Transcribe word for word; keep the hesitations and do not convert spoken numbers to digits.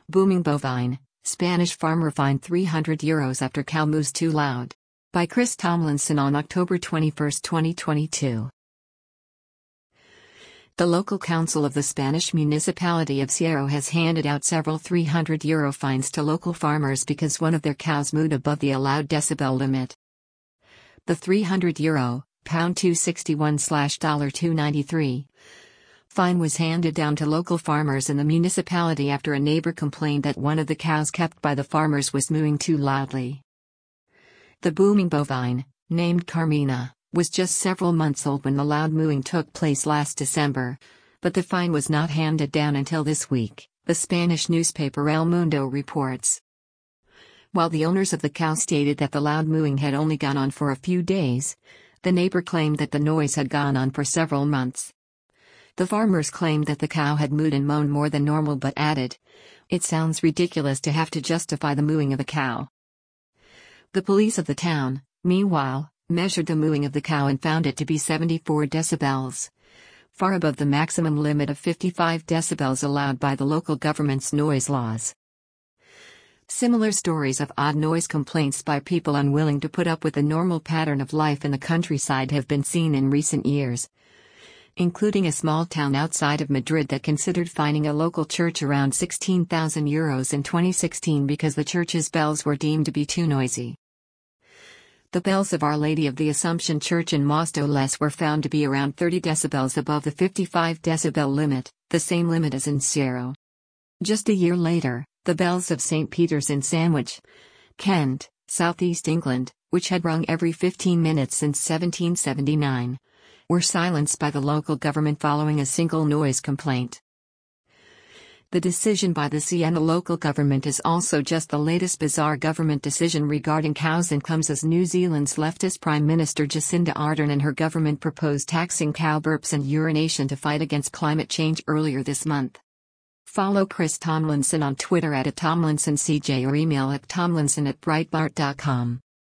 Booming bovine, Spanish farmer fined three hundred euros after cow moos too loud. By Chris Tomlinson on October twenty-first, twenty twenty-two. The local council of the Spanish municipality of Siero has handed out several three hundred euro fines to local farmers because one of their cows mooed above the allowed decibel limit. The three hundred euro, pound two sixty-one slash two ninety-three, fine was handed down to local farmers in the municipality after a neighbor complained that one of the cows kept by the farmers was mooing too loudly. The booming bovine, named Carmina, was just several months old when the loud mooing took place last December, but the fine was not handed down until this week, the Spanish newspaper El Mundo reports. While the owners of the cow stated that the loud mooing had only gone on for a few days, the neighbor claimed that the noise had gone on for several months. The farmers claimed that the cow had mooed and moaned more than normal but added, "It sounds ridiculous to have to justify the mooing of a cow." The police of the town, meanwhile, measured the mooing of the cow and found it to be seventy-four decibels, far above the maximum limit of fifty-five decibels allowed by the local government's noise laws. Similar stories of odd noise complaints by people unwilling to put up with the normal pattern of life in the countryside have been seen in recent years, including a small town outside of Madrid that considered fining a local church around sixteen thousand euros in twenty sixteen because the church's bells were deemed to be too noisy. The bells of Our Lady of the Assumption Church in Móstoles were found to be around thirty decibels above the fifty-five decibel limit, the same limit as in Siero. Just a year later, the bells of Saint Peter's in Sandwich, Kent, southeast England, which had rung every fifteen minutes since seventeen seventy-nine, were silenced by the local government following a single noise complaint. The decision by the Siena local government is also just the latest bizarre government decision regarding cows and comes as New Zealand's leftist Prime Minister Jacinda Ardern and her government proposed taxing cow burps and urination to fight against climate change earlier this month. Follow Chris Tomlinson on Twitter at Tomlinson C J or email at tomlinson at breitbart dot com.